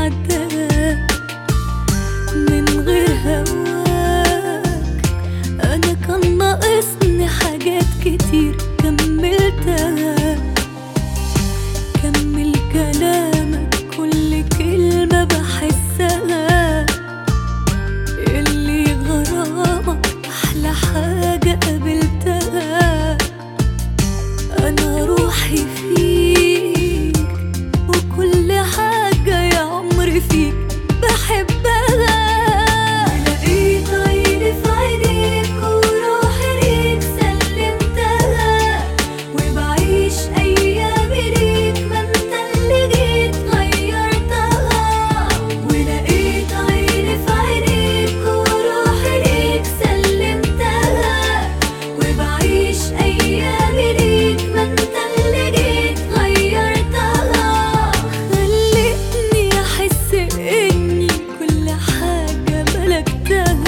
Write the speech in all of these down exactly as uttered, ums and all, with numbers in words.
عداك من غير هواك. أنا كان ناقصني حاجات كتير كملتها. كمل كلامك كل كلمة بحسها، اللي غرامك أحلى حاجة قابلتها. أنا روحي فيك وكل حاجة يا عمري فيك بحبها. لقيت عيني في عينيك وروحي ليك سلمتها، وبعيش أيامي ليك ما انت اللي جيت غيرتها. ولقيت عيني في عينيك وروحي ليك سلمتها، وبعيش أيامي ليك ما انت اللي جيت غيرتها. خلتني أحس إني كل حاجة ملكتها.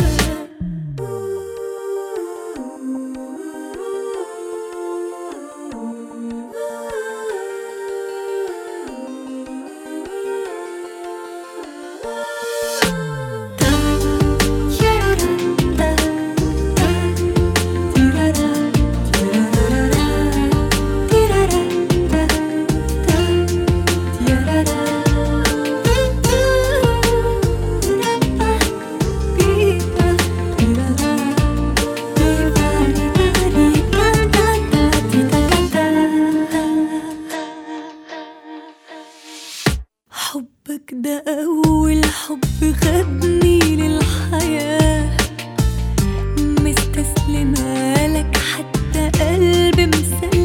حبك ده أول حب خدني للحياة، مستسلمة لك حتى قلبي مسلم